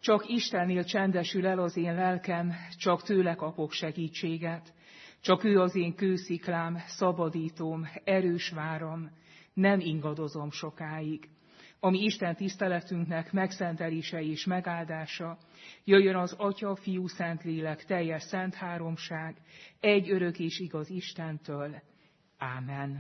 Csak Istennél csendesül el az én lelkem, csak tőle kapok segítséget. Csak ő az én kősziklám, szabadítóm, erős váram, nem ingadozom sokáig. Ami Isten tiszteletünknek megszentelése és megáldása, jöjjön az Atya, Fiú, Szentlélek, teljes szent háromság, egy örök és igaz Istentől. Ámen.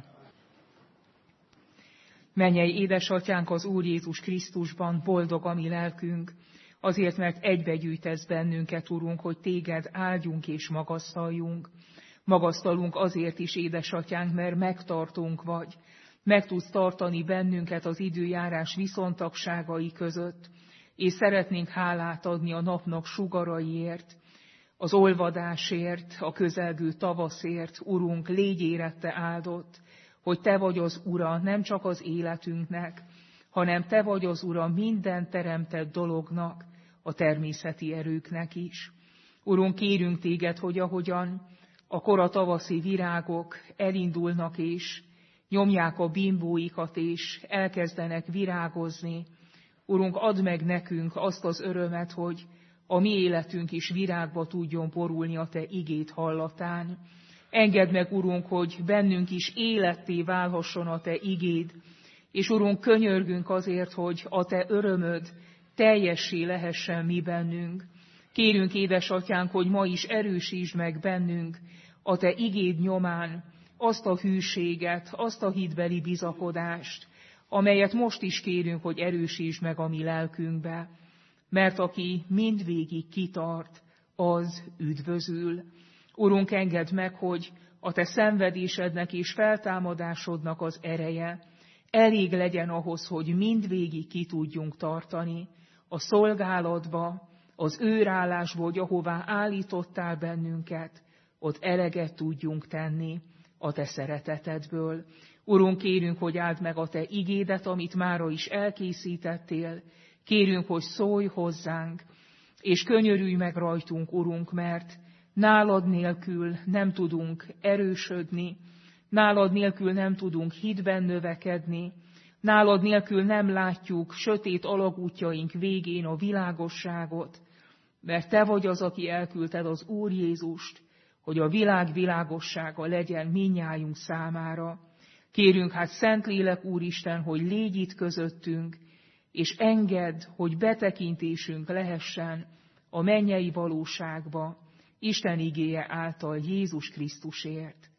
Mennyei édesatyánk az Úr Jézus Krisztusban, boldog a mi lelkünk, azért, mert egybegyűjtesz bennünket, Urunk, hogy téged áldjunk és magasztaljunk. Magasztalunk azért is, édesatyánk, mert megtartunk vagy. Meg tudsz tartani bennünket az időjárás viszontagságai között, és szeretnénk hálát adni a napnak sugaraiért, az olvadásért, a közelgő tavaszért. Urunk, légy érette áldott, hogy te vagy az Ura nem csak az életünknek, hanem te vagy az Ura minden teremtett dolognak, a természeti erőknek is. Urunk, kérünk téged, hogy ahogyan a kora tavaszi virágok elindulnak és nyomják a bimbóikat és elkezdenek virágozni, Urunk, add meg nekünk azt az örömet, hogy a mi életünk is virágba tudjon borulni a te igéd hallatán. Engedd meg, Urunk, hogy bennünk is életté válhasson a te igéd, és Urunk, könyörgünk azért, hogy a te örömöd teljessé lehessen mi bennünk. Kérünk, édesatyánk, hogy ma is erősítsd meg bennünk a te igéd nyomán azt a hűséget, azt a hitbeli bizakodást, amelyet most is kérünk, hogy erősítsd meg a mi lelkünkbe. Mert aki mindvégig kitart, az üdvözül. Urunk, engedd meg, hogy a te szenvedésednek és feltámadásodnak az ereje elég legyen ahhoz, hogy mindvégig ki tudjunk tartani a szolgálatba, az őrállásból, hogy ahová állítottál bennünket, ott eleget tudjunk tenni a te szeretetedből. Urunk, kérünk, hogy áld meg a te igédet, amit mára is elkészítettél. Kérünk, hogy szólj hozzánk, és könyörülj meg rajtunk, Urunk, mert nálad nélkül nem tudunk erősödni, nálad nélkül nem tudunk hitben növekedni, nálad nélkül nem látjuk sötét alagútjaink végén a világosságot, mert te vagy az, aki elküldted az Úr Jézust, hogy a világ világossága legyen mindnyájunk számára. Kérünk hát, Szentlélek Úristen, hogy légy itt közöttünk, és engedd, hogy betekintésünk lehessen a mennyei valóságba, Isten igéje által Jézus Krisztusért.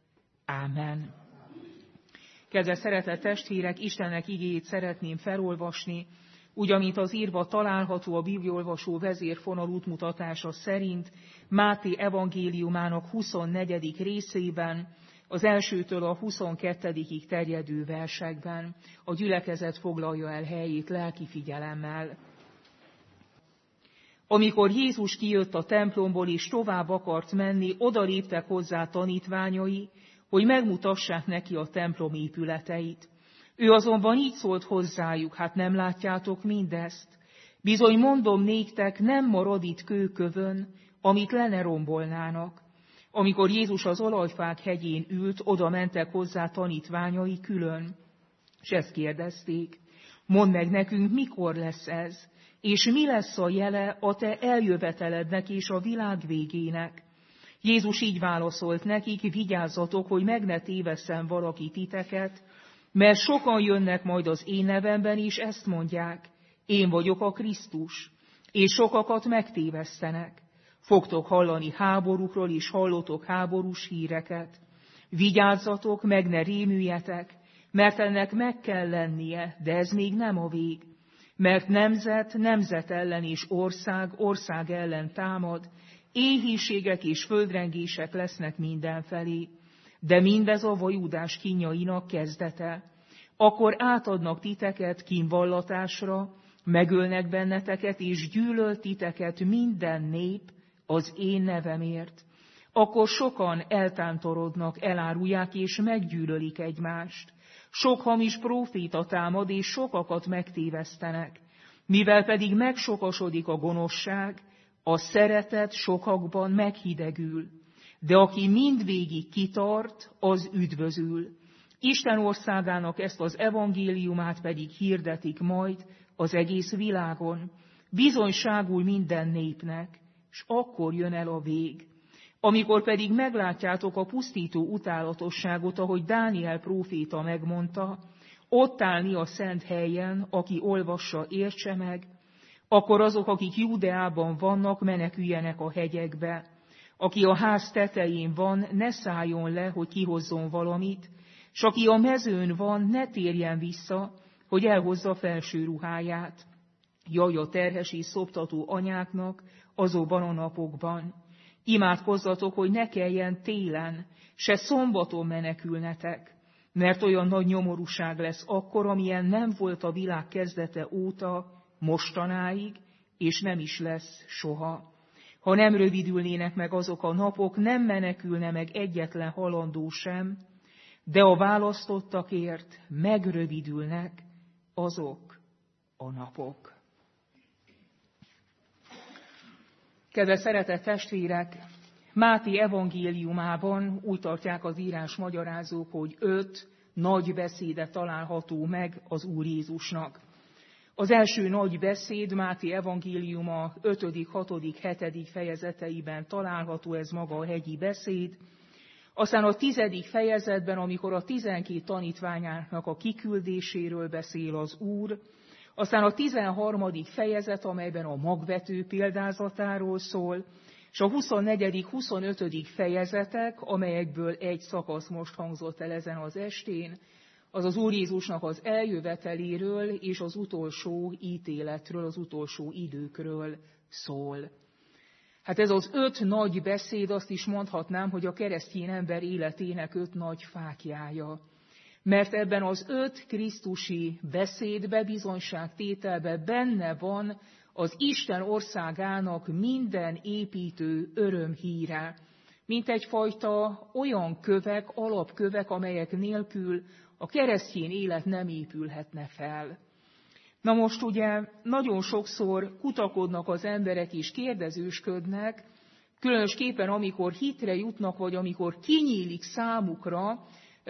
Ámen. Kedves szeretett testvérek, Istennek igéjét szeretném felolvasni, úgy, amint az írva található a bibliaolvasó vezérfonal útmutatása szerint Máté evangéliumának 24. részében, az 1-től a 22. terjedő versekben. A gyülekezet foglalja el helyét lelki figyelemmel. Amikor Jézus kijött a templomból és tovább akart menni, odaléptek hozzá tanítványai, hogy megmutassák neki a templom épületeit. Ő azonban így szólt hozzájuk: hát nem látjátok mindezt? Bizony mondom néktek, nem marad itt kőkövön, amit le ne rombolnának. Amikor Jézus az Olajfák hegyén ült, oda mentek hozzá tanítványai külön, és ezt kérdezték: mondd meg nekünk, mikor lesz ez, és mi lesz a jele a te eljövetelednek és a világ végének? Jézus így válaszolt nekik: vigyázzatok, hogy meg ne tévesszen valaki titeket, mert sokan jönnek majd az én nevemben, és ezt mondják: én vagyok a Krisztus, és sokakat megtévesztenek. Fogtok hallani háborúkról, és hallotok háborús híreket. Vigyázzatok, meg ne rémüljetek, mert ennek meg kell lennie, de ez még nem a vég. Mert nemzet nemzet ellen és ország ország ellen támad, éhínségek és földrengések lesznek mindenfelé. De mindez a vajudás kínjainak kezdete. Akkor átadnak titeket kínvallatásra, megölnek benneteket, és gyűlöl titeket minden nép az én nevemért. Akkor sokan eltántorodnak, elárulják és meggyűlölik egymást. Sok hamis próféta támad, és sokakat megtévesztenek. Mivel pedig megsokasodik a gonoszság, a szeretet sokakban meghidegül. De aki mindvégig kitart, az üdvözül. Isten országának ezt az evangéliumát pedig hirdetik majd az egész világon, bizonyságul minden népnek, és akkor jön el a vég. Amikor pedig meglátjátok a pusztító utálatosságot, ahogy Dániel próféta megmondta, ott állni a szent helyen, aki olvassa, értse meg, akkor azok, akik Júdeában vannak, meneküljenek a hegyekbe. Aki a ház tetején van, ne szálljon le, hogy kihozzon valamit, s aki a mezőn van, ne térjen vissza, hogy elhozza felső ruháját. Jaj a terhes és szoptató anyáknak azokban a napokban. Imádkozzatok, hogy ne kelljen télen, se szombaton menekülnetek, mert olyan nagy nyomorúság lesz akkor, amilyen nem volt a világ kezdete óta, mostanáig, és nem is lesz soha. Ha nem rövidülnének meg azok a napok, nem menekülne meg egyetlen halandó sem, de a választottakért megrövidülnek azok a napok. Kedves szeretett testvérek, Máté evangéliumában úgy tartják az írás magyarázók, hogy 5 nagy beszéde található meg az Úr Jézusnak. Az első nagy beszéd Máté evangéliuma 5., 6., 7. fejezeteiben található, ez maga a hegyi beszéd. Aztán a 10. fejezetben, amikor a 12 tanítványának a kiküldéséről beszél az Úr, aztán a 13. fejezet, amelyben a magvető példázatáról szól, és a 24., 25. fejezetek, amelyekből egy szakasz most hangzott el ezen az estén, az az Úr Jézusnak az eljöveteléről és az utolsó ítéletről, az utolsó időkről szól. Hát ez az 5 nagy beszéd, azt is mondhatnám, hogy a keresztény ember életének 5 nagy fáklyája. Mert ebben az 5 krisztusi beszédbe, bizonyságtételbe benne van az Isten országának minden építő örömhíre, mint egyfajta olyan kövek, alapkövek, amelyek nélkül a keresztény élet nem épülhetne fel. Na most ugye nagyon sokszor kutakodnak az emberek és kérdezősködnek, különösképpen amikor hitre jutnak, vagy amikor kinyílik számukra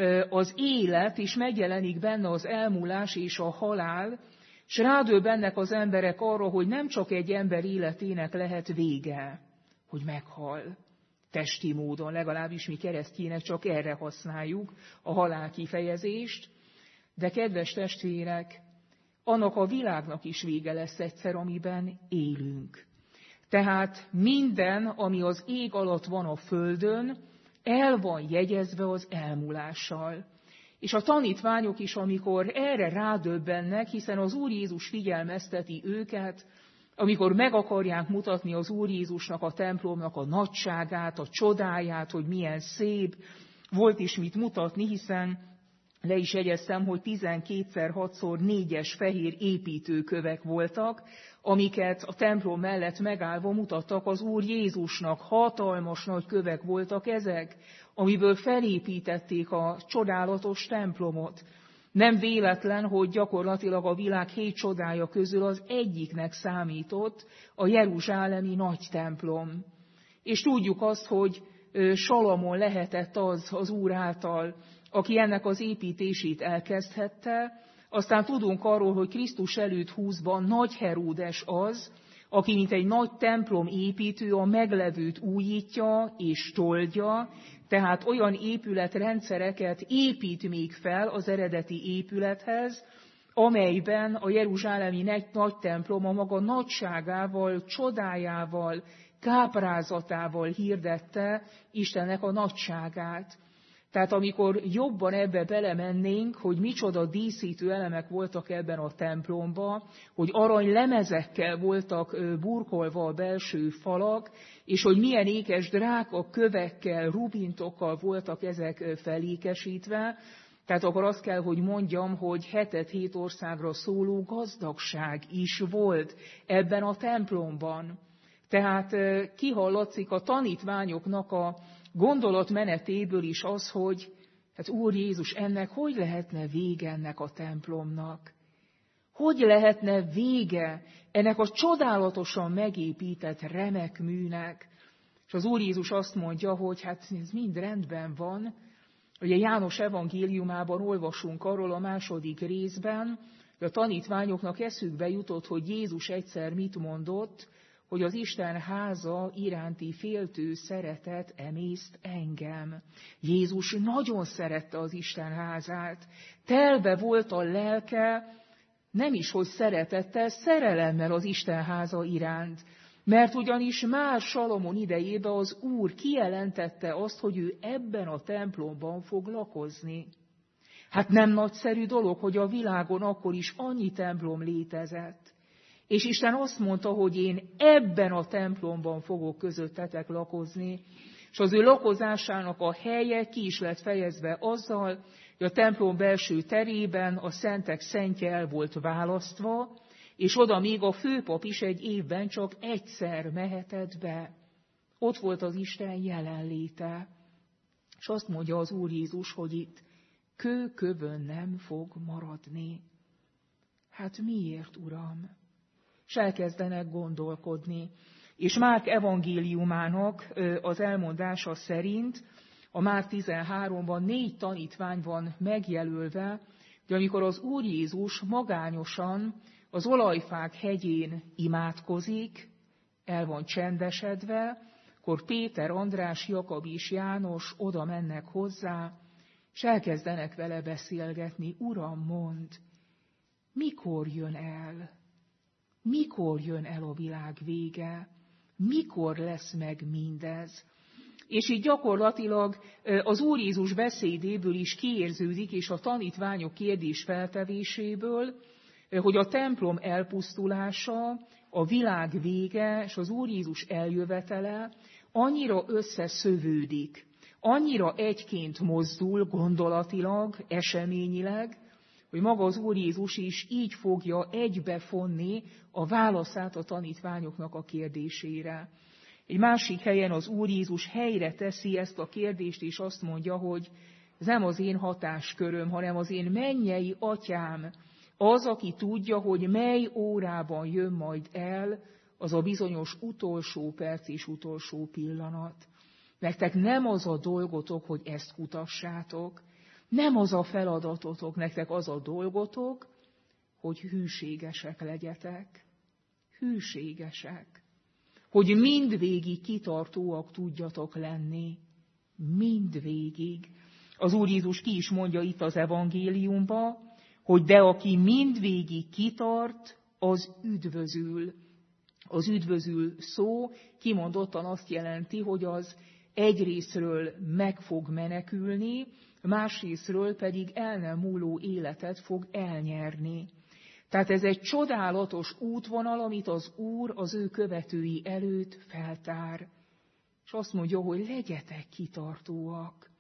az élet, és megjelenik benne az elmúlás és a halál, és rádöbbennek az emberek arra, hogy nem csak egy ember életének lehet vége, hogy meghal. Testi módon, legalábbis mi keresztjének csak erre használjuk a halál kifejezést, de kedves testvérek, annak a világnak is vége lesz egyszer, amiben élünk. Tehát minden, ami az ég alatt van a földön, el van jegyezve az elmúlással. És a tanítványok is, amikor erre rádöbbennek, hiszen az Úr Jézus figyelmezteti őket, amikor meg akarják mutatni az Úr Jézusnak, a templomnak a nagyságát, a csodáját, hogy milyen szép, volt is mit mutatni, hiszen le is jegyeztem, hogy 12x6x4-es fehér építőkövek voltak, amiket a templom mellett megállva mutattak az Úr Jézusnak. Hatalmas nagy kövek voltak ezek, amiből felépítették a csodálatos templomot. Nem véletlen, hogy gyakorlatilag a világ 7 csodája közül az egyiknek számított a jeruzsálemi nagy templom. És tudjuk azt, hogy Salamon lehetett az Úr által, aki ennek az építését elkezdhette. Aztán tudunk arról, hogy Krisztus előtt 20-ban Nagy Heródes az, aki mint egy nagy templom építő a meglevőt újítja és toldja, tehát olyan épületrendszereket épít még fel az eredeti épülethez, amelyben a jeruzsálemi nagy templom a maga nagyságával, csodájával, káprázatával hirdette Istennek a nagyságát. Tehát amikor jobban ebbe belemennénk, hogy micsoda díszítő elemek voltak ebben a templomban, hogy aranylemezekkel voltak burkolva a belső falak, és hogy milyen ékes drága kövekkel, rubintokkal voltak ezek felékesítve, tehát akkor azt kell, hogy mondjam, hogy 7 országra szóló gazdagság is volt ebben a templomban. Tehát kihallatszik a tanítványoknak a gondolatmenetéből is az, hogy hát Úr Jézus, ennek hogy lehetne vége ennek a templomnak? Hogy lehetne vége ennek a csodálatosan megépített remek műnek? És az Úr Jézus azt mondja, hogy hát ez mind rendben van. Ugye János evangéliumában olvasunk arról a 2. részben, A tanítványoknak eszükbe jutott, hogy Jézus egyszer mit mondott, hogy az Isten háza iránti féltő szeretet emészt engem. Jézus nagyon szerette az Isten házát. Telve volt a lelke, nem is hogy szeretettel, szerelemmel az Isten háza iránt. Mert ugyanis már Salomon idejében az Úr kijelentette azt, hogy ő ebben a templomban fog lakozni. Hát nem nagyszerű dolog, hogy a világon akkor is annyi templom létezett. És Isten azt mondta, hogy én ebben a templomban fogok közöttetek lakozni, és az ő lakozásának a helye ki is lett fejezve azzal, hogy a templom belső terében a szentek szentje el volt választva, és oda még a főpap is egy évben csak egyszer mehetett be. Ott volt az Isten jelenléte. És azt mondja az Úr Jézus, hogy itt kőkövön nem fog maradni. Hát miért, Uram? És elkezdenek gondolkodni. És Márk evangéliumának az elmondása szerint a Márk 13-ban 4 tanítvány van megjelölve, hogy amikor az Úr Jézus magányosan az Olajfák hegyén imádkozik, el van csendesedve, akkor Péter, András, Jakab és János oda mennek hozzá, és elkezdenek vele beszélgetni. Uram, mondd, mikor jön el? Mikor jön el a világ vége? Mikor lesz meg mindez? És így gyakorlatilag az Úr Jézus beszédéből is kiérződik, és a tanítványok kérdés feltevéséből, hogy a templom elpusztulása, a világ vége és az Úr Jézus eljövetele annyira összeszövődik, annyira egyként mozdul gondolatilag, eseményileg, hogy maga az Úr Jézus is így fogja egybefonni a válaszát a tanítványoknak a kérdésére. Egy másik helyen az Úr Jézus helyre teszi ezt a kérdést, és azt mondja, hogy ez nem az én hatásköröm, hanem az én mennyei atyám, az, aki tudja, hogy mely órában jön majd el az a bizonyos utolsó perc és utolsó pillanat. Nektek nem az a dolgotok, hogy ezt kutassátok, nem az a feladatotok, nektek az a dolgotok, hogy hűségesek legyetek. Hűségesek. Hogy mindvégig kitartóak tudjatok lenni. Mindvégig. Az Úr Jézus ki is mondja itt az evangéliumba, hogy de aki mindvégig kitart, az üdvözül. Az üdvözül szó kimondottan azt jelenti, hogy az egyrészről meg fog menekülni, másrészről pedig el nem múló életet fog elnyerni. Tehát ez egy csodálatos útvonal, amit az Úr az ő követői előtt feltár. És azt mondja, hogy legyetek kitartóak.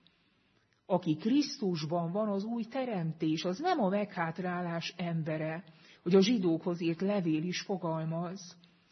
Aki Krisztusban van, az új teremtés, az nem a meghátrálás embere, hogy a zsidókhoz írt levél is fogalmaz.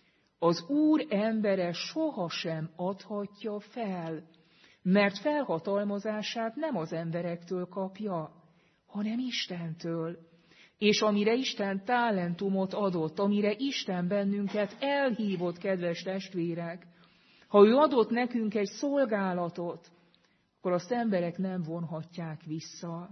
Az Úr embere sohasem adhatja fel, mert felhatalmazását nem az emberektől kapja, hanem Istentől. És amire Isten talentumot adott, amire Isten bennünket elhívott, kedves testvérek, ha ő adott nekünk egy szolgálatot, akkor azt emberek nem vonhatják vissza.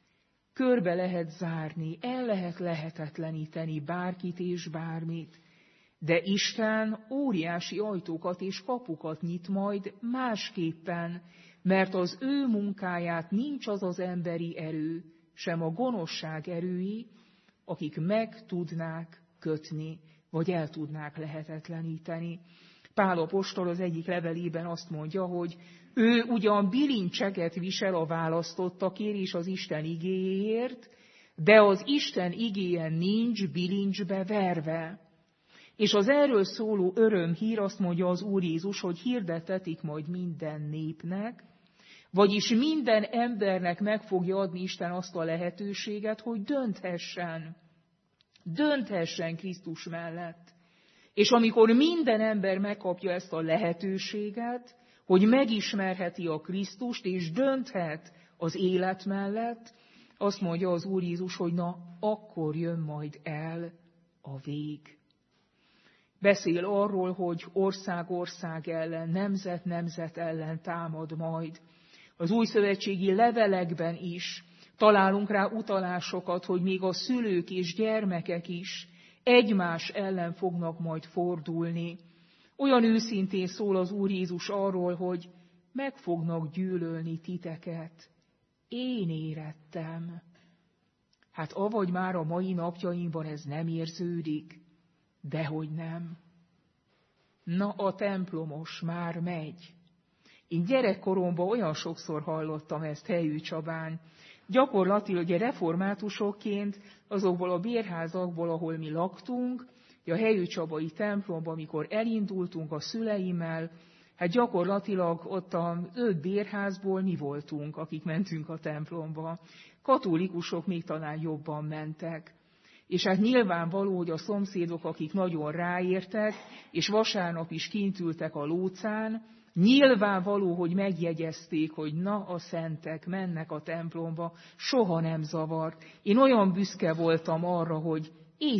Körbe lehet zárni, el lehet lehetetleníteni bárkit és bármit, de Isten óriási ajtókat és kapukat nyit majd másképpen, mert az ő munkáját nincs az az emberi erő, sem a gonoszság erői, akik meg tudnák kötni, vagy el tudnák lehetetleníteni. Pál apostol az egyik levelében azt mondja, hogy ő ugyan bilincseket visel a választottakért és az Isten igéjéért, de az Isten igéje nincs bilincsbe verve. És az erről szóló örömhír, azt mondja az Úr Jézus, hogy hirdetetik majd minden népnek, vagyis minden embernek meg fogja adni Isten azt a lehetőséget, hogy dönthessen Krisztus mellett. És amikor minden ember megkapja ezt a lehetőséget, hogy megismerheti a Krisztust, és dönthet az élet mellett, azt mondja az Úr Jézus, hogy na, akkor jön majd el a vég. Beszél arról, hogy ország ország ellen, nemzet nemzet ellen támad majd. Az újszövetségi levelekben is Találunk rá utalásokat, hogy még a szülők és gyermekek is egymás ellen fognak majd fordulni. Olyan őszintén szól az Úr Jézus arról, hogy meg fognak gyűlölni titeket. Én érettem. Hát avagy már a mai napjainkban ez nem érződik? Dehogy nem. Na, a templomos már megy. Én gyerekkoromban olyan sokszor hallottam ezt Helyű Csabán. Gyakorlatilag reformátusokként azokból a bérházakból, ahol mi laktunk, a Helyű Csabai templomban, amikor elindultunk a szüleimmel, hát gyakorlatilag ott az 5 bérházból mi voltunk, akik mentünk a templomba. Katolikusok még talán jobban mentek. És hát nyilvánvaló, hogy a szomszédok, akik nagyon ráértek, és vasárnap is kint ültek a lócán, nyilvánvaló, hogy megjegyezték, hogy na, a szentek mennek a templomba, soha nem zavart. Én olyan büszke voltam arra, hogy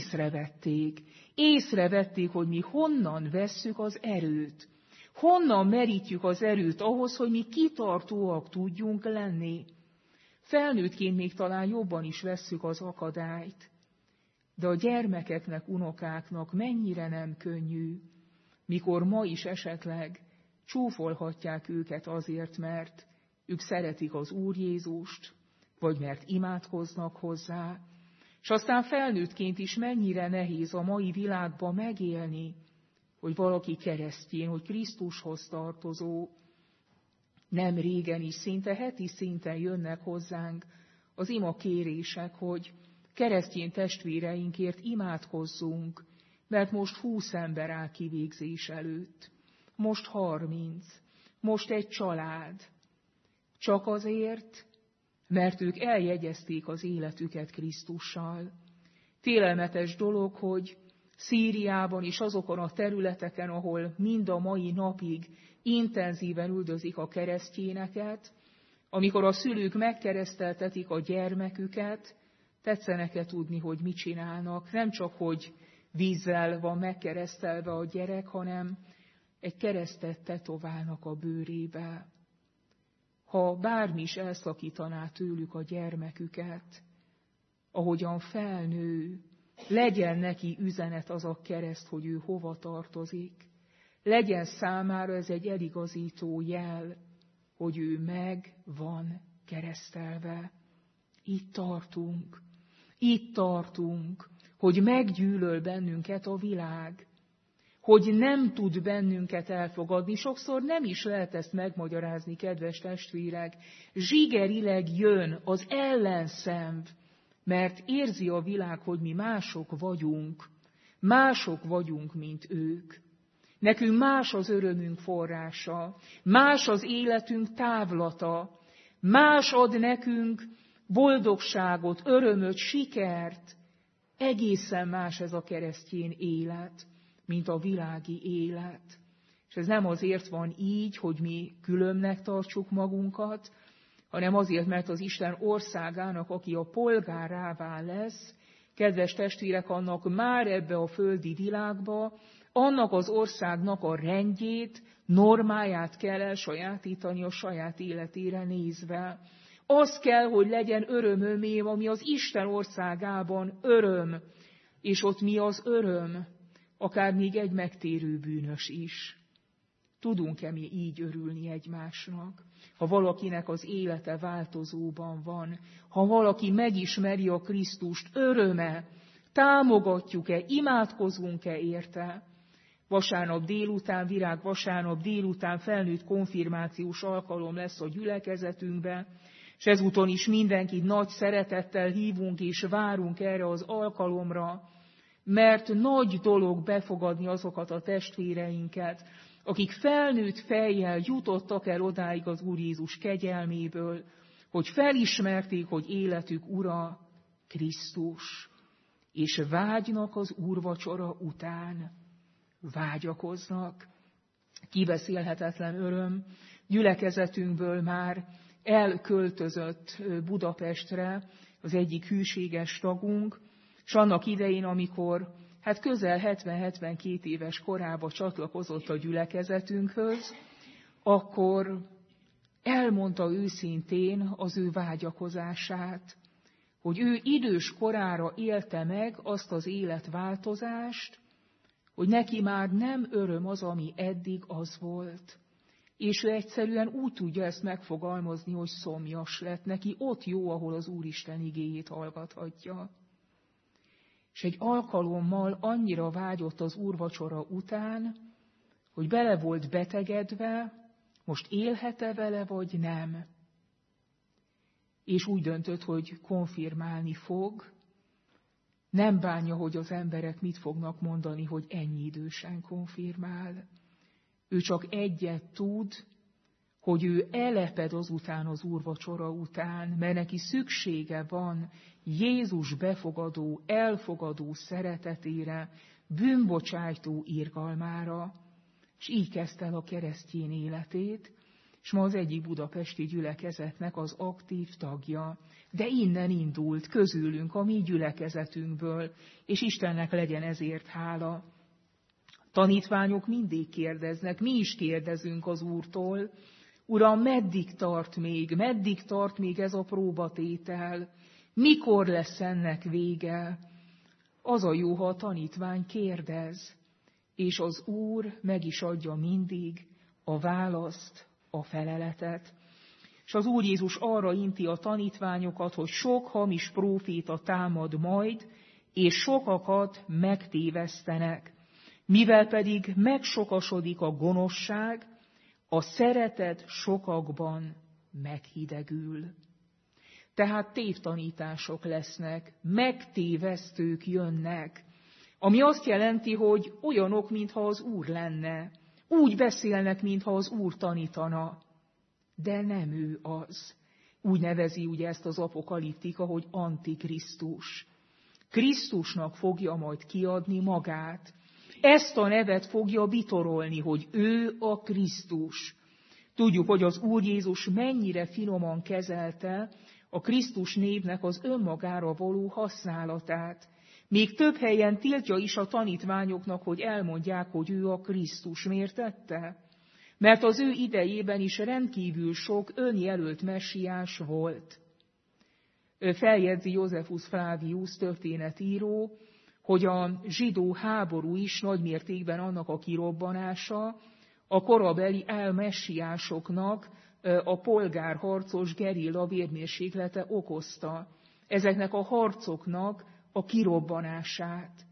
észrevették, hogy mi honnan vesszük az erőt. Honnan merítjük az erőt ahhoz, hogy mi kitartóak tudjunk lenni. Felnőttként még talán jobban is vesszük az akadályt. De a gyermekeknek, unokáknak mennyire nem könnyű, mikor ma is esetleg csúfolhatják őket azért, mert ők szeretik az Úr Jézust, vagy mert imádkoznak hozzá, és aztán felnőttként is mennyire nehéz a mai világban megélni, hogy valaki keresztény, hogy Krisztushoz tartozó. Nem régen is, szinte heti szinten jönnek hozzánk az ima kérések, hogy keresztény testvéreinkért imádkozzunk, mert most 20 ember áll kivégzés előtt, most 30, most egy család. Csak azért, mert ők eljegyezték az életüket Krisztussal. Félelmetes dolog, hogy Szíriában és azokon a területeken, ahol mind a mai napig intenzíven üldözik a keresztényeket, amikor a szülők megkereszteltetik a gyermeküket, tetszene tudni, hogy mit csinálnak. Nem csak, hogy vízzel van megkeresztelve a gyerek, hanem egy keresztet tetoválnak a bőrébe. Ha bármi is elszakítaná tőlük a gyermeküket, ahogyan felnő, legyen neki üzenet az a kereszt, hogy ő hova tartozik. Legyen számára ez egy eligazító jel, hogy ő meg van keresztelve. Itt tartunk, hogy meggyűlöl bennünket a világ, hogy nem tud bennünket elfogadni. Sokszor nem is lehet ezt megmagyarázni, kedves testvérek. Zsigerileg jön az ellenszenv, mert érzi a világ, hogy mi mások vagyunk, mint ők. Nekünk más az örömünk forrása, más az életünk távlata, más ad nekünk boldogságot, örömöt, sikert. Egészen más ez a keresztény élet, mint a világi élet. És ez nem azért van így, hogy mi különbnek tartsuk magunkat, hanem azért, mert az Isten országának, aki a polgárává lesz, kedves testvérek, annak már ebbe a földi világba, annak az országnak a rendjét, normáját kell elsajátítani a saját életére nézve. Az kell, hogy legyen örömömém, ami az Isten országában öröm, és ott mi az öröm, akár még egy megtérő bűnös is. Tudunk-e mi így örülni egymásnak? Ha valakinek az élete változóban van, ha valaki megismeri a Krisztust, öröme, támogatjuk-e, imádkozunk-e érte? Vasárnap délután, virágvasárnap délután felnőtt konfirmációs alkalom lesz a gyülekezetünkben, és ezúton is mindenkit nagy szeretettel hívunk és várunk erre az alkalomra, mert nagy dolog befogadni azokat a testvéreinket, akik felnőtt fejjel jutottak el odáig az Úr Jézus kegyelméből, hogy felismerték, hogy életük ura Krisztus, és vágynak az úrvacsora után, vágyakoznak. Kibeszélhetetlen öröm, gyülekezetünkből már elköltözött Budapestre az egyik hűséges tagunk, és annak idején, amikor közel 70-72 éves korában csatlakozott a gyülekezetünkhöz, akkor Elmondta őszintén az ő vágyakozását, hogy ő idős korára élte meg azt az életváltozást, hogy neki már nem öröm az, ami eddig az volt. És ő egyszerűen úgy tudja ezt megfogalmazni, hogy szomjas lett. Neki ott jó, ahol az Úristen igéjét hallgathatja. És egy alkalommal annyira vágyott az úrvacsora után, hogy bele volt betegedve, most élhet-e vele, vagy nem. És úgy döntött, hogy konfirmálni fog. Nem bánja, hogy az emberek mit fognak mondani, hogy ennyi idősen konfirmál. Ő csak egyet tud, hogy ő eleped azután az úrvacsora után, mert neki szüksége van Jézus befogadó, elfogadó szeretetére, bűnbocsájtó irgalmára. És így kezdte el a keresztény életét, és ma az egyik budapesti gyülekezetnek az aktív tagja. De innen indult, közülünk, a mi gyülekezetünkből, és Istennek legyen ezért hála. Tanítványok mindig kérdeznek, mi is kérdezünk az Úrtól, Uram, meddig tart még ez a próbatétel? Mikor lesz ennek vége? Az a jó, ha a tanítvány kérdez, és az Úr meg is adja mindig a választ, a feleletet. És az Úr Jézus arra inti a tanítványokat, hogy sok hamis próféta támad majd, és sokakat megtévesztenek. Mivel pedig megsokasodik a gonoszság, a szeretet sokakban meghidegül. Tehát tévtanítások lesznek, megtévesztők jönnek, ami azt jelenti, hogy olyanok, mintha az Úr lenne. Úgy beszélnek, mintha az Úr tanítana. De nem ő az. Úgy nevezi ugye ezt az apokaliptika, hogy Antikrisztus. Krisztusnak fogja majd kiadni magát. Ezt a nevet fogja bitorolni, hogy ő a Krisztus. Tudjuk, hogy az Úr Jézus mennyire finoman kezelte a Krisztus névnek az önmagára való használatát. Még több helyen tiltja is a tanítványoknak, hogy elmondják, hogy ő a Krisztus. Miért tette? Mert az ő idejében is rendkívül sok önjelölt messiás volt. Feljegyzi Josephus Flavius történetíró, hogy a zsidó háború is nagymértékben annak a kirobbanása, a korabeli elmessiásoknak a polgárharcos gerilla vérmérséklete okozta. Ezeknek a harcoknak a kirobbanását.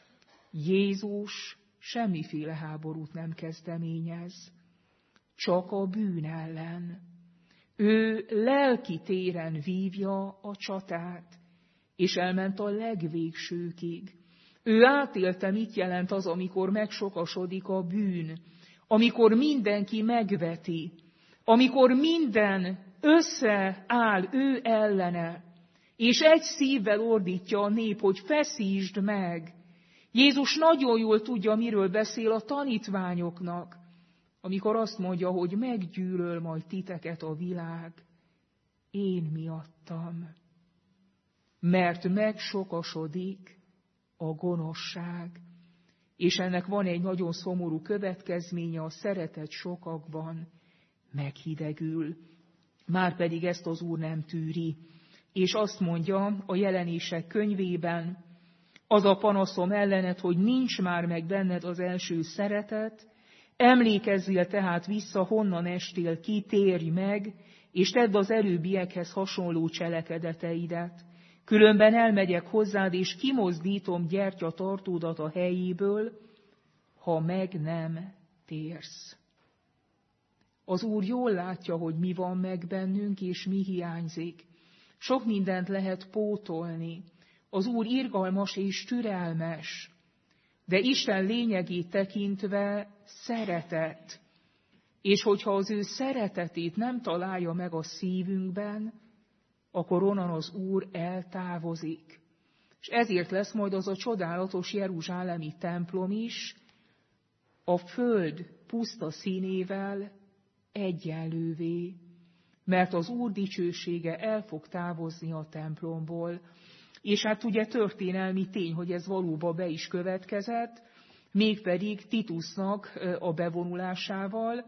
Jézus semmiféle háborút nem kezdeményez, csak a bűn ellen. Ő lelki téren vívja a csatát, és elment a legvégsőkig. Ő átélte, mit jelent az, amikor megsokasodik a bűn, amikor mindenki megveti, amikor minden összeáll ő ellene, és egy szívvel ordítja a nép, hogy feszítsd meg. Jézus nagyon jól tudja, miről beszél a tanítványoknak, amikor azt mondja, hogy meggyűlöl majd titeket a világ, én miattam. Mert megsokasodik a gonoszság, és ennek van egy nagyon szomorú következménye, a szeretet sokakban meghidegül. Márpedig ezt az Úr nem tűri. És azt mondja a Jelenések könyvében, az a panaszom ellened, hogy nincs már meg benned az első szeretet, emlékezzél tehát vissza, honnan estél ki, térj meg, és tedd az előbbiekhez hasonló cselekedeteidet. Különben elmegyek hozzád, és kimozdítom gyertyatartódat a helyéből, ha meg nem térsz. Az Úr jól látja, hogy mi van meg bennünk, és mi hiányzik. Sok mindent lehet pótolni. Az Úr irgalmas és türelmes, de Isten lényegét tekintve szeretet. És hogyha az ő szeretetét nem találja meg a szívünkben, akkor onnan az Úr eltávozik. És ezért lesz majd az a csodálatos jeruzsálemi templom is a föld puszta színével egyenlővé, mert az Úr dicsősége el fog távozni a templomból. És hát ugye történelmi tény, hogy ez valóban be is következett, mégpedig Titusnak a bevonulásával,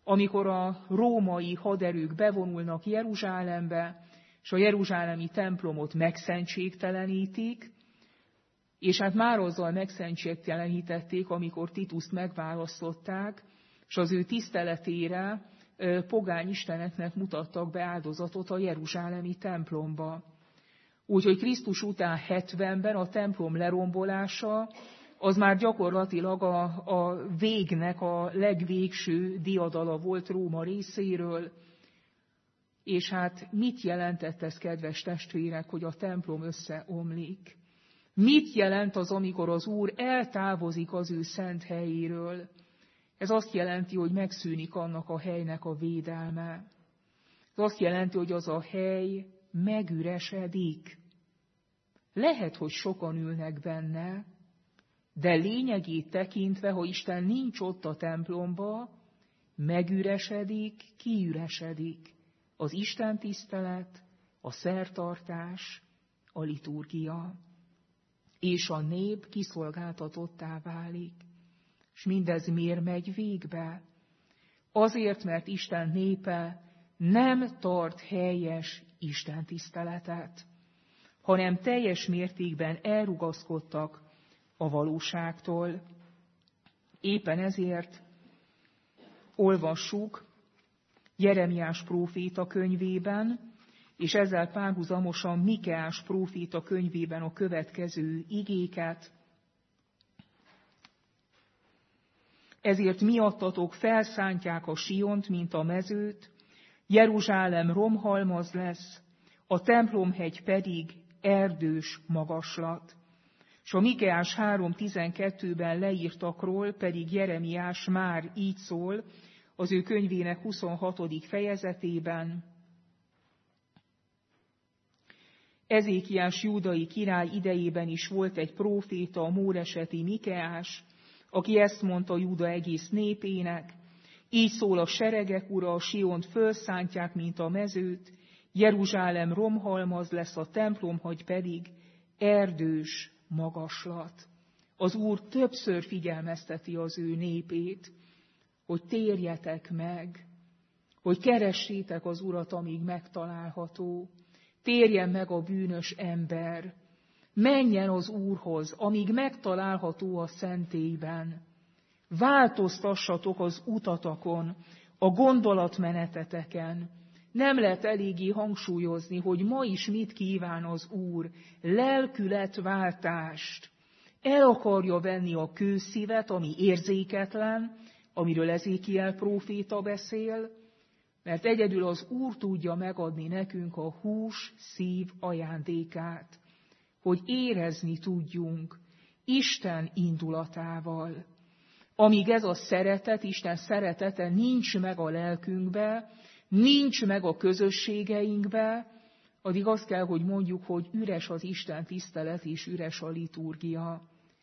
amikor a római haderők bevonulnak Jeruzsálembe, és a jeruzsálemi templomot megszentségtelenítik, és hát már azzal megszentségtelenítették, amikor Tituszt megválasztották, és az ő tiszteletére pogány isteneknek mutattak be áldozatot a jeruzsálemi templomba. Úgyhogy Krisztus után 70-ben a templom lerombolása, az már gyakorlatilag a végnek a legvégső diadala volt Róma részéről. És hát mit jelentett ez, kedves testvérek, hogy a templom összeomlik? Mit jelent az, amikor az Úr eltávozik az ő szent helyéről? Ez azt jelenti, hogy megszűnik annak a helynek a védelme. Ez azt jelenti, hogy az a hely megüresedik. Lehet, hogy sokan ülnek benne, de lényegét tekintve, ha Isten nincs ott a templomba, megüresedik, kiüresedik az Isten tisztelet, a szertartás, a liturgia, és a nép kiszolgáltatottá válik. És mindez miért megy végbe? Azért, mert Isten népe nem tart helyes Isten tiszteletet, hanem teljes mértékben elrugaszkodtak a valóságtól. Éppen ezért olvassuk Jeremiás próféta könyvében, és ezzel párhuzamosan Mikeás próféta könyvében a következő igéket. Ezért miattatok felszántják a Siont, mint a mezőt, Jeruzsálem romhalmaz lesz, a templomhegy pedig erdős magaslat. És a Mikeás 3.12-ben leírtakról pedig Jeremiás már így szól, az ő könyvének 26. fejezetében. Ezékiás júdai király idejében is volt egy próféta, a móreseti Mikeás, aki ezt mondta Júda egész népének: így szól a seregek ura, a Siont fölszántják, mint a mezőt, Jeruzsálem romhalmaz lesz, a templomhagy pedig erdős magaslat. Az Úr többször figyelmezteti az ő népét, hogy térjetek meg, hogy keressétek az Urat, amíg megtalálható. Térjen meg a bűnös ember, menjen az Úrhoz, amíg megtalálható a szentélyben. Változtassatok az utatokon, a gondolatmeneteteken. Nem lehet eléggé hangsúlyozni, hogy ma is mit kíván az Úr: lelkületváltást. El akarja venni a kőszívet, ami érzéketlen, amiről Ezékiel próféta beszél, mert egyedül az Úr tudja megadni nekünk a hús szív ajándékát, hogy érezni tudjunk Isten indulatával. Amíg ez a szeretet, Isten szeretete nincs meg a lelkünkbe, nincs meg a közösségeinkbe, addig azt kell, hogy mondjuk, hogy üres az Isten tisztelet és üres a liturgia.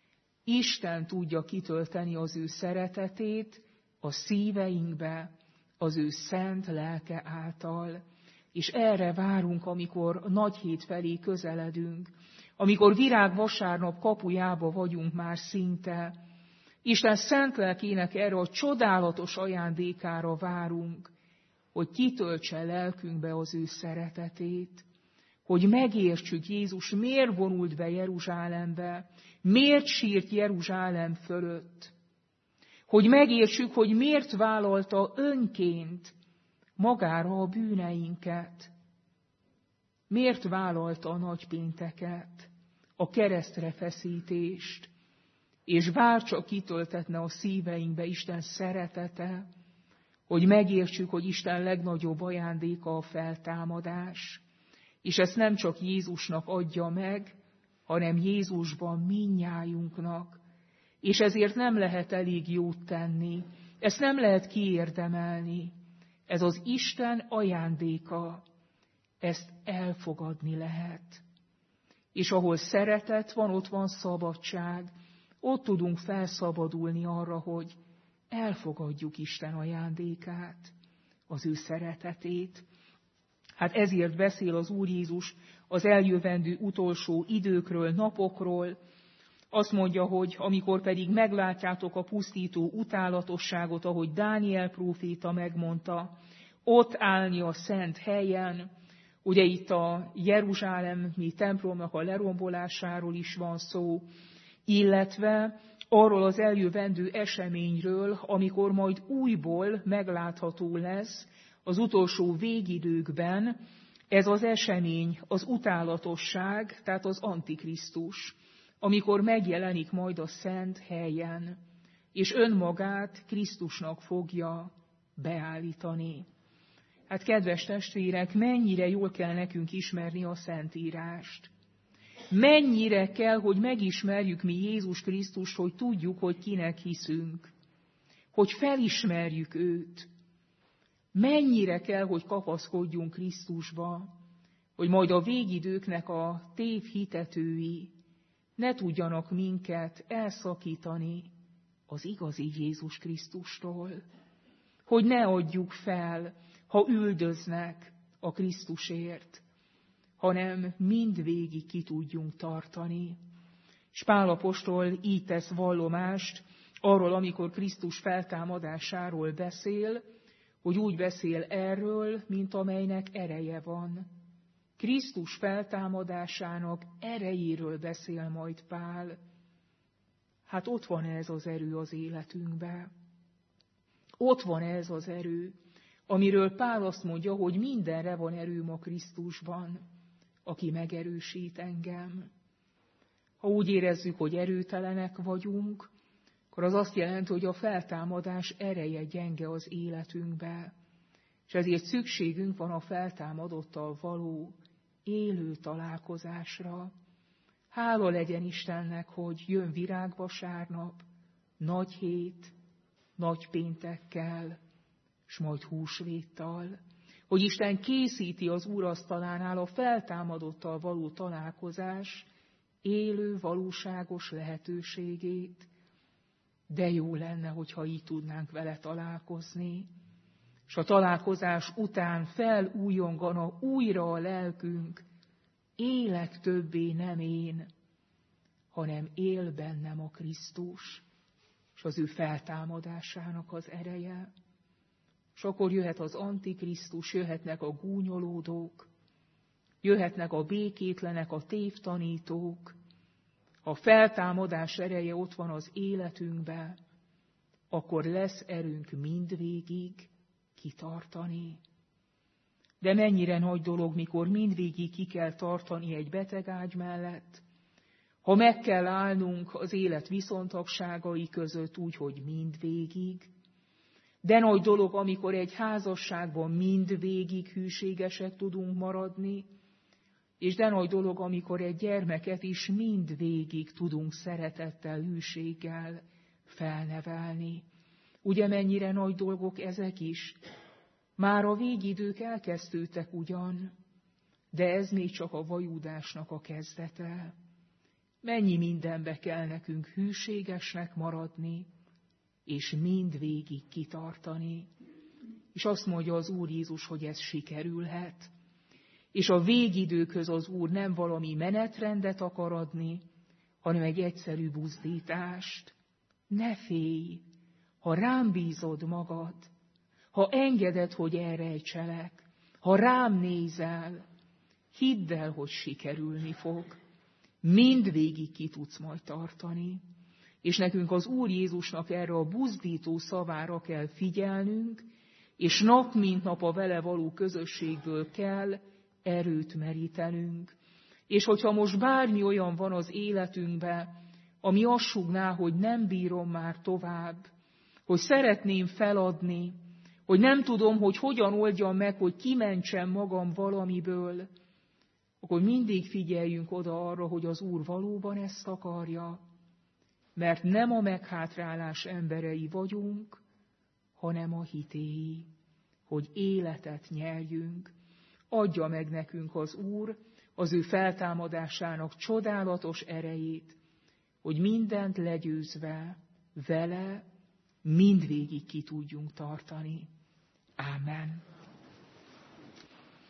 Isten tudja kitölteni az ő szeretetét a szíveinkbe, az ő szent lelke által. És erre várunk, amikor Nagyhét felé közeledünk, amikor virágvasárnap kapujába vagyunk már szinte. Isten szent lelkének erre a csodálatos ajándékára várunk, hogy kitöltse lelkünkbe az ő szeretetét, hogy megértsük, Jézus miért vonult be Jeruzsálembe, miért sírt Jeruzsálem fölött, hogy megértsük, hogy miért vállalta önként magára a bűneinket, miért vállalta a nagypénteket, a keresztre feszítést, és bárcsak kitöltetne a szíveinkbe Isten szeretete, hogy megértsük, hogy Isten legnagyobb ajándéka a feltámadás, és ezt nem csak Jézusnak adja meg, hanem Jézusban mindnyájunknak. És ezért nem lehet elég jót tenni, ezt nem lehet kiérdemelni. Ez az Isten ajándéka, ezt elfogadni lehet. És ahol szeretet van, ott van szabadság, ott tudunk felszabadulni arra, hogy elfogadjuk Isten ajándékát, az ő szeretetét. Hát ezért beszél az Úr Jézus az eljövendő utolsó időkről, napokról, Azt mondja, hogy amikor pedig meglátjátok a pusztító utálatosságot, ahogy Dániel próféta megmondta, ott állni a szent helyen, ugye itt a jeruzsálemi templomnak a lerombolásáról is van szó, illetve arról az eljövendő eseményről, amikor majd újból meglátható lesz az utolsó végidőkben ez az esemény, az utálatosság, tehát az Antikrisztus, amikor megjelenik majd a szent helyen, és önmagát Krisztusnak fogja beállítani. Hát kedves testvérek, mennyire jól kell nekünk ismerni a Szentírást. Mennyire kell, hogy megismerjük mi Jézus Krisztust, hogy tudjuk, hogy kinek hiszünk. Hogy felismerjük őt. Mennyire kell, hogy kapaszkodjunk Krisztusba, hogy majd a végidőknek a tévhitetői ne tudjanak minket elszakítani az igazi Jézus Krisztustól. Hogy ne adjuk fel, ha üldöznek a Krisztusért, hanem mindvégig ki tudjunk tartani. És Pál apostol így tesz vallomást arról, amikor Krisztus feltámadásáról beszél, hogy úgy beszél erről, mint amelynek ereje van. Krisztus feltámadásának erejéről beszél majd Pál. Hát ott van ez az erő az életünkben. Ott van ez az erő, amiről Pál azt mondja, hogy mindenre van erőm a Krisztusban, aki megerősít engem. Ha úgy érezzük, hogy erőtelenek vagyunk, akkor az azt jelenti, hogy a feltámadás ereje gyenge az életünkbe, és ezért szükségünk van a feltámadottal való élő találkozásra. Hála legyen Istennek, hogy jön virágvasárnap, nagy hét, nagy péntekkel, s majd húsvéttal, hogy Isten készíti az úrasztalánál a feltámadottal való találkozás élő, valóságos lehetőségét. De jó lenne, hogyha így tudnánk vele találkozni, és a találkozás után felújongana újra a lelkünk, élek többé nem én, hanem él bennem a Krisztus, és az ő feltámadásának az ereje. És akkor jöhet az Antikrisztus, jöhetnek a gúnyolódók, jöhetnek a békétlenek, a tévtanítók. Ha feltámadás ereje ott van az életünkben, akkor lesz erőnk mindvégig kitartani. De mennyire nagy dolog, mikor mindvégig ki kell tartani egy betegágy mellett, ha meg kell állnunk az élet viszontagságai között úgy, hogy mindvégig. De nagy dolog, amikor egy házasságban mindvégig hűségesek tudunk maradni, és de nagy dolog, amikor egy gyermeket is mindvégig tudunk szeretettel, hűséggel felnevelni. Ugye mennyire nagy dolgok ezek is? Már a végidők elkezdődtek ugyan, de ez még csak a vajúdásnak a kezdete. Mennyi mindenbe kell nekünk hűségesnek maradni, és mindvégig kitartani. És azt mondja az Úr Jézus, hogy ez sikerülhet. És a végidőkhöz az Úr nem valami menetrendet akar adni, hanem egy egyszerű buzdítást. Ne félj, ha rám bízod magad, ha engeded, hogy elrejtselek, ha rám nézel, hidd el, hogy sikerülni fog. Mindvégig ki tudsz majd tartani. És nekünk az Úr Jézusnak erre a buzdító szavára kell figyelnünk, és nap mint nap a vele való közösségből kell erőt merítenünk. És hogyha most bármi olyan van az életünkben, ami azt sugná, hogy nem bírom már tovább, hogy szeretném feladni, hogy nem tudom, hogy hogyan oldjam meg, hogy kimentsem magam valamiből, akkor mindig figyeljünk oda arra, hogy az Úr valóban ezt akarja, mert nem a meghátrálás emberei vagyunk, hanem a hitéi, hogy életet nyerjünk. Adja meg nekünk az Úr az ő feltámadásának csodálatos erejét, hogy mindent legyőzve vele mindvégig ki tudjunk tartani. Ámen.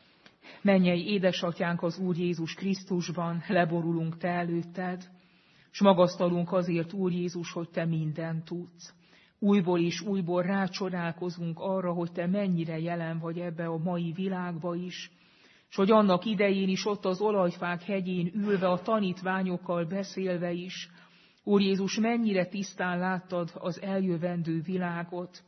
Mennyei édesatyánk az Úr Jézus Krisztusban, leborulunk te előtted, s magasztalunk azért, Úr Jézus, hogy Te mindent tudsz. Újból és újból rácsodálkozunk arra, hogy Te mennyire jelen vagy ebbe a mai világba is, és hogy annak idején is ott az olajfák hegyén ülve, a tanítványokkal beszélve is, Úr Jézus, mennyire tisztán láttad az eljövendő világot.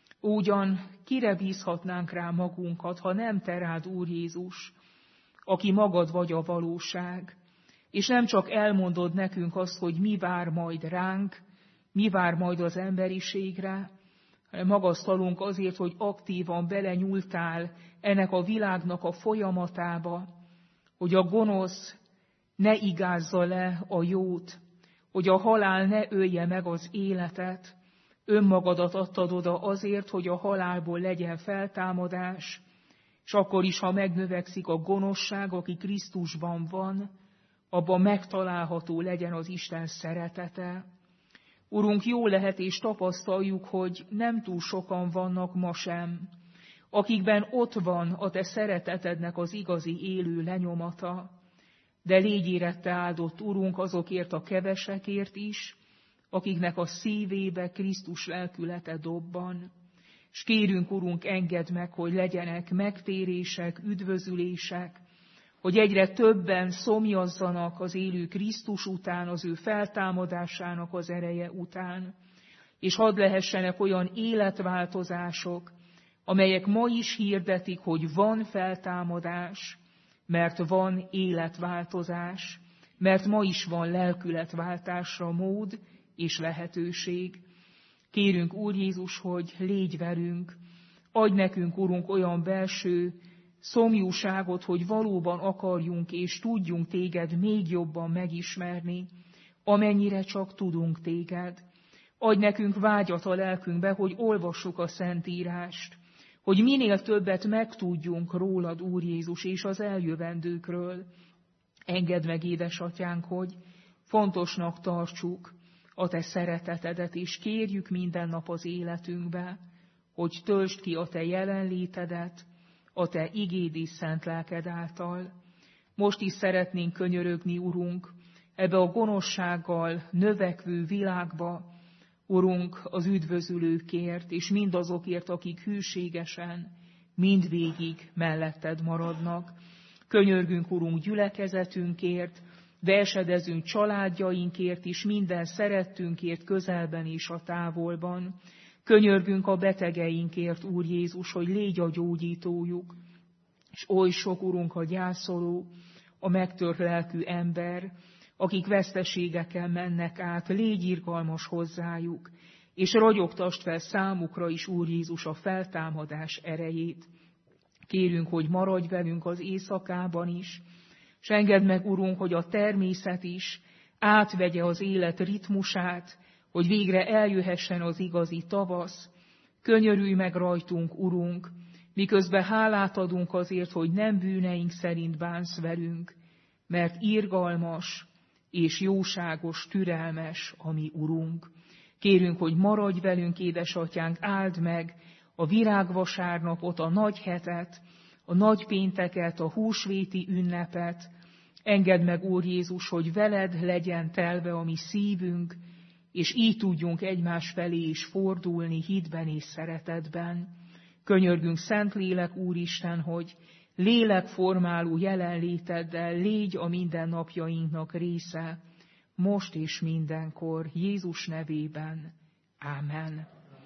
Ugyan kire bízhatnánk rá magunkat, ha nem Te rád, Úr Jézus, aki magad vagy a valóság, és nem csak elmondod nekünk azt, hogy mi vár majd ránk, mi vár majd az emberiségre, hanem magasztalunk azért, hogy aktívan belenyúltál ennek a világnak a folyamatába, hogy a gonosz ne igázza le a jót, hogy a halál ne ölje meg az életet. Önmagadat adtad oda azért, hogy a halálból legyen feltámadás, és akkor is, ha megnövekszik a gonoszság, aki Krisztusban van, abban megtalálható legyen az Isten szeretete. Urunk, jó lehet és tapasztaljuk, hogy nem túl sokan vannak ma sem, akikben ott van a Te szeretetednek az igazi élő lenyomata, de légy érette áldott, Urunk, azokért a kevesekért is, akiknek a szívébe Krisztus lelkülete dobban. És kérünk, Urunk, engedd meg, hogy legyenek megtérések, üdvözülések, hogy egyre többen szomjazzanak az élő Krisztus után, az ő feltámadásának az ereje után, és hadd lehessenek olyan életváltozások, amelyek ma is hirdetik, hogy van feltámadás, mert van életváltozás, mert ma is van lelkületváltásra mód és lehetőség. Kérünk, Úr Jézus, hogy légy velünk, adj nekünk, Urunk, olyan belső szomjúságot, hogy valóban akarjunk és tudjunk Téged még jobban megismerni, amennyire csak tudunk Téged. Adj nekünk vágyat a lelkünkbe, hogy olvassuk a Szentírást, hogy minél többet megtudjunk rólad, Úr Jézus, és az eljövendőkről. Engedd meg, édesatyánk, hogy fontosnak tartsuk a Te szeretetedet, és kérjük minden nap az életünkbe, hogy töltsd ki a Te jelenlétedet, a Te igéd és szent lelked által. Most is szeretnénk könyörögni, Urunk, ebbe a gonoszsággal növekvő világba, Urunk, az üdvözülőkért, és mindazokért, akik hűségesen mindvégig melletted maradnak. Könyörgünk, Urunk, gyülekezetünkért, de esedezünk családjainkért is, minden szerettünkért közelben és a távolban. Könyörgünk a betegeinkért, Úr Jézus, hogy légy a gyógyítójuk, és oly sok, Urunk, a gyászoló, a megtört lelkű ember, akik veszteségekkel mennek át, légy irgalmas hozzájuk, és ragyogtasd fel számukra is, Úr Jézus, a feltámadás erejét. Kérünk, hogy maradj velünk az éjszakában is, és engedd meg, Urunk, hogy a természet is átvegye az élet ritmusát, hogy végre eljöhessen az igazi tavasz. Könyörülj meg rajtunk, Urunk, miközben hálát adunk azért, hogy nem bűneink szerint bánsz velünk, mert irgalmas és jóságos, türelmes a mi Urunk. Kérünk, hogy maradj velünk, édesatyánk, áld meg a virágvasárnapot, a nagy hetet, a nagy pénteket, a húsvéti ünnepet. Engedd meg, Úr Jézus, hogy veled legyen telve a mi szívünk, és így tudjunk egymás felé is fordulni hitben és szeretetben. Könyörgünk, Szentlélek Úristen, hogy lélekformáló jelenléteddel légy a mindennapjainknak része, most és mindenkor, Jézus nevében. Ámen.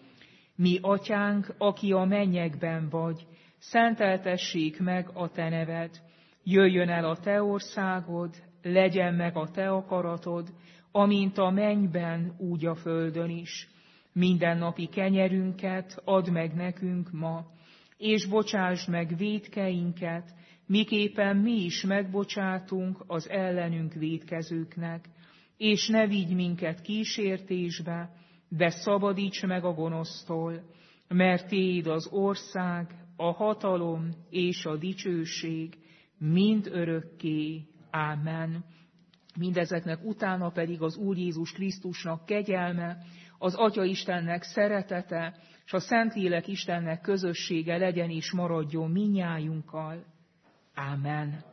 Mi, Atyánk, aki a mennyekben vagy, szenteltessék meg a Te neved, jöjjön el a Te országod, legyen meg a Te akaratod, amint a mennyben, úgy a földön is. Mindennapi kenyerünket add meg nekünk ma, és bocsásd meg vétkeinket, miképpen mi is megbocsátunk az ellenünk vétkezőknek, és ne vigy minket kísértésbe, de szabadíts meg a gonosztól, mert Tiéd az ország, a hatalom és a dicsőség mind örökké. Ámen. Mindezeknek utána pedig az Úr Jézus Krisztusnak kegyelme, az Atya Istennek szeretete, és a Szentlélek Istennek közössége legyen és maradjon mindnyájunkkal. Ámen.